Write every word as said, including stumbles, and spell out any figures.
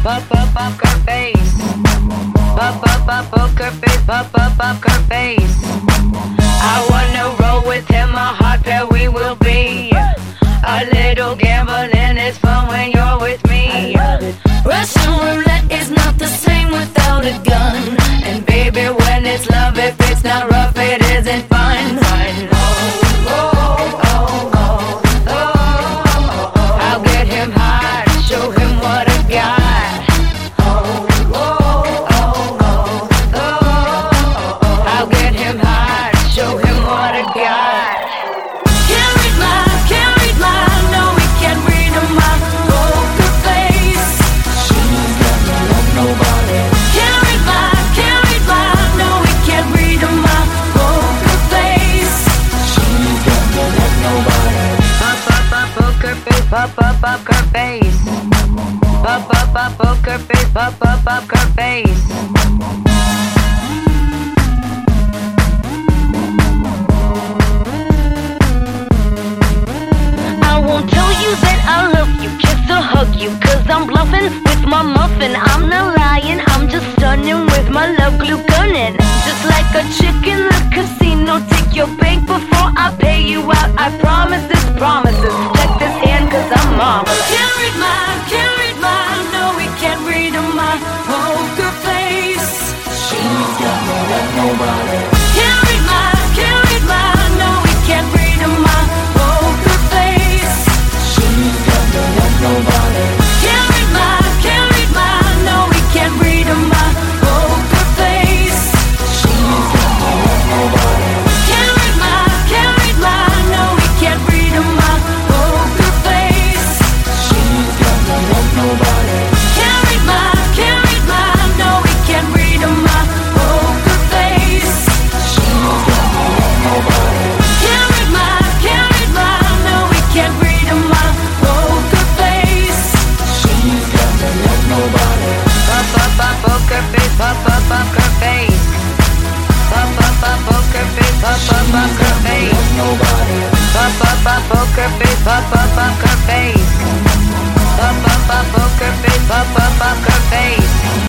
Pop up poker face. Pop up up poker face. Pop up poker face. I wanna roll with him, a hot pair we will be. A little gambling is fun when you're with me. Russian roulette is not the same without a gun. And baby, when it's love, if it's not rough, it isn't fun. fun. Oh, oh, oh, oh, oh, oh. I'll get him hot, show him what I got. Oh, oh, oh, oh, oh, oh. I'll get him hot, show him what I got. Can't read my, can't read my, no, we can't read my poker face. She's got no love, nobody. Can't read my, can't read my, no, we can't read my poker face. She's got no love, nobody. Pop up up poker face, pop up poker face. Pop up up poker face, pop up poker face. I won't tell you that I love you, kiss or hug you, cause I'm bluffing with my muffin. I'm not lying, I'm just stunning with my love glue gunning. Just like a chick in the casino, take your bank before I pay you out. I promise this promises, check this hand cause I'm marvelous. Can't read my, can't read my, no we can't read my poker face. She's got no love, nobody. Can't read my, can't read my, no we can't read my poker face. She's got no love, nobody. Can't read my, can't read my, no we can't read my poker face. She's got no love, nobody. Can't read my, can't read my, no we can't read my poker face. She's got no love, nobody. Can't read my, can't read my, no we can't read my poker face. She's got no love, nobody. Can't read my, can't read my, no we can't read my poker face. She's got no love, nobody. Pop up up poker face, pop up poker face. Pop up up poker face, pop up poker face. Nobody. Pop up up poker face, pop up poker face. Pop up up poker face, pop up poker face.